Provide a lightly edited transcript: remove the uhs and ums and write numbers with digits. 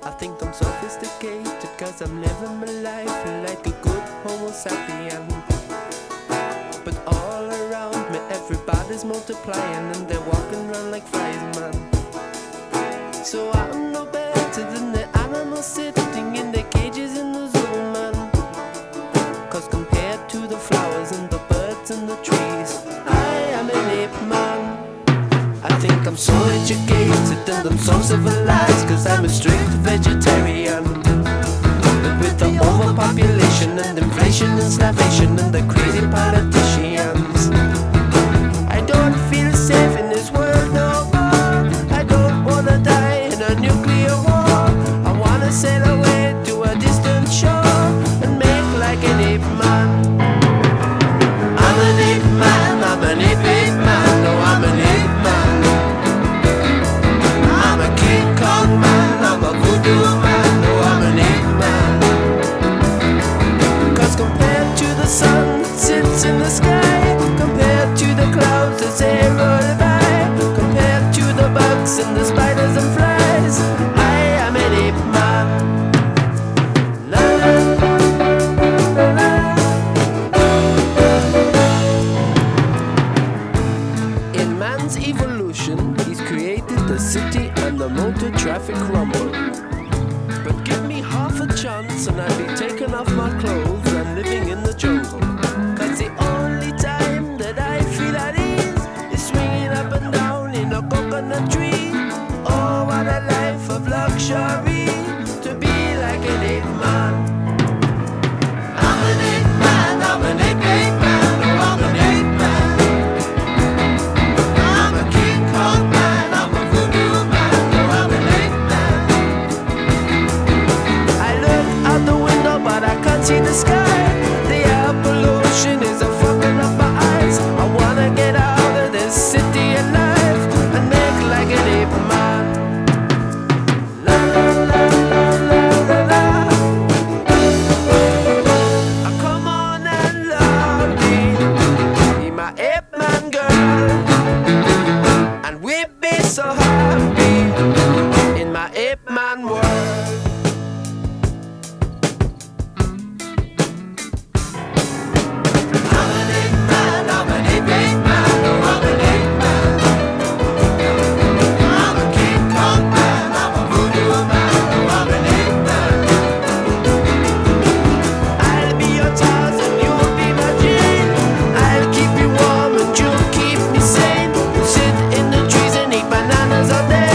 I think I'm sophisticated cause I'm living my life like a good homo sapien. But all around me everybody's multiplying and they're walking around like flies, man. So I'm no better than the animals sitting in their cages in the zoo, man. Cause compared to the flowers and the birds and the trees, I am an ape man. I think I'm so educated and I'm so civilized cause I'm a strict vegetarian. But with the overpopulation and inflation and starvation and the crazy politicians, I don't feel safe in this world no more. I don't wanna die in a nuclear war. I wanna sail away to a distant shore and make like an ape man. I'm an ape man, I'm an ape man, no I'm an ape man. I'm a King Kong man, I'm a voodoo man, no I'm an ape man. Cause compared to the sun that sits in the sky, compared to the clouds that say roll by, compared to the bugs and the spiders and flies, I am an ape man. La la la la. In man's evolution, he's created the city and the motor traffic rumble. But give me half a chance and I'd be taking off my clothes and living in the jungle. Cause the only time that I feel at ease is swinging up and down in a coconut tree. Oh, what a life of luxury, to be like an ape man. I'm an ape man, I'm an ape man, oh I'm an ape man. I'm a King Kong man, I'm a voodoo man, oh I'm an ape man. I look out the window but I can't see the sky. The air pollution is a fucking up my eyes. I wanna get out of this city alive and make like an ape man. La la la la la la la. Come on and love me, be my ape man girl, and we'll be so happy in my ape man world. I'm an ape man, I'm an ape man, oh I'm an ape man. I'm a King Kong man, I'm a voodoo man, oh I'm an ape man. I'll be your Tarzan, you'll be my Jane. I'll keep you warm and you'll keep me sane. We'll sit in the trees and eat bananas all day.